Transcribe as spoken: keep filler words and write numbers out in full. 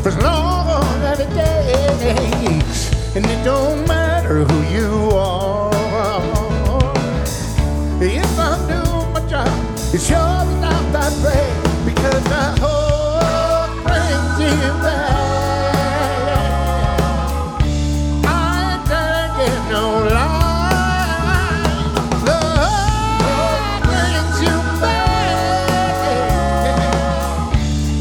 for as long as it takes. And it don't matter who